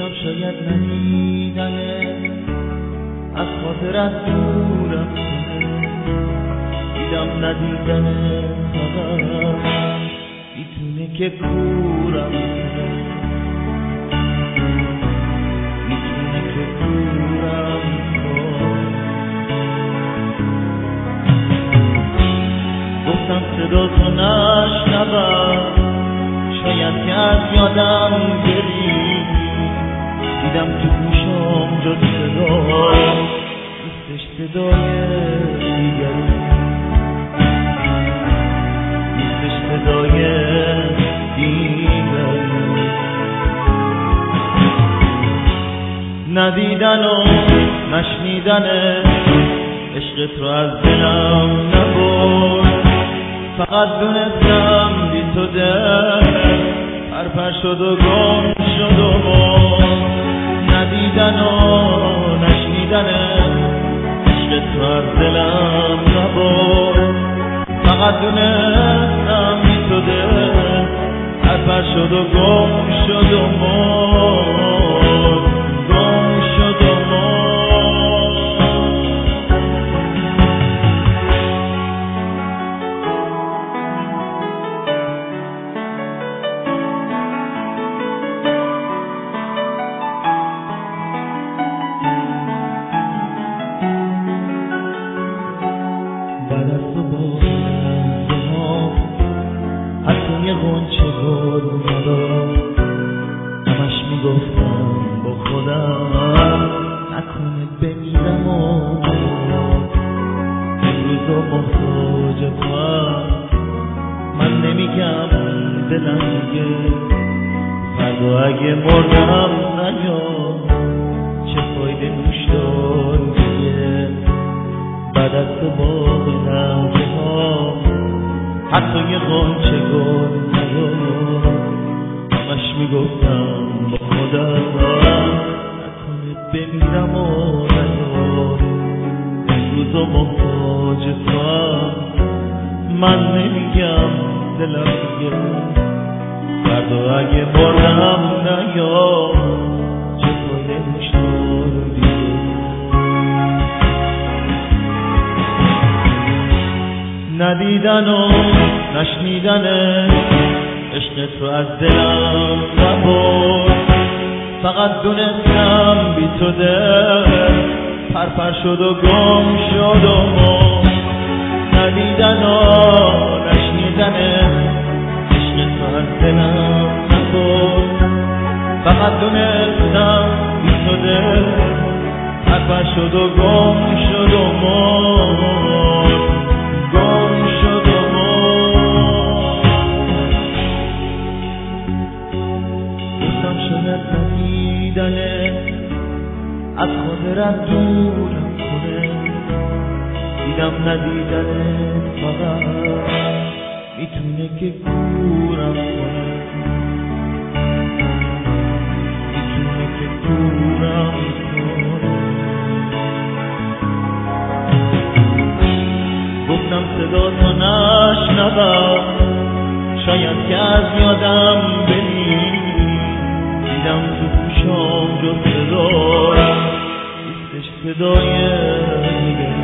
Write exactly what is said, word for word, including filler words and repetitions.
گفتم شاید ندیدنه از خاطرت دورم کنه، دیدم ندیدنه فقط میتونه که کورم کنه، میتونه که کورم کنه. گفتم صدا تو نشنوم، شاید که از یادم بری، دیدم تو گوشم جز صدا نیستش صدای دیگری، نیستش صدای دیگری. ندیدن و نشنیدن عشقت رو از دلم نبرد، فقط دونستم بی تو دل پرپر شد و گم شد و مرد. ندیدن و نشنیدن عشق تو از دلم نبرد، فقط دونستم بی تو دل پرپر شد و گم شد و مرد، گم شد و مرد. بعد از تو با لحظه ها حتی یه غنچه گل نداد، همش میگفتم با خودم نکنه بمیرم و امروز و محتاج تو، من نمیگم دلم میگه فردا اگه مردم نیا چه فایده نوش دار دیگه. بعد از تو با لحظه ها حتی یه غنچه گل نداد، همش میگفتم با خودم نکنه بمیرم و نیا امروز و محتاج تو، من نمیگم دلم میگه فردا اگه مردم نیا چه فایده نوش دار دیگه. ندیدن و نشنیدن عشقت رو از دلم نبرد، فقط دونستم بی تو دل پرپر شد و گم شد و مرد. ندیدن و نشنیدن عشقت رو از دلم نبرد، فقط دونستم بی تو دل پرپر شد و گم شد و مرد، گم شد و مرد. گفتم شاید ندیدنه از خاطرت دورم کنه، دیدم ندیدنه فقط میتونه که کورم کنه، میتونه که کورم کنه. گفتم صدا تو نشنوم، شاید که از یادم بری، دیدم تو گوشم جز صدا نیستش صدای دیگری.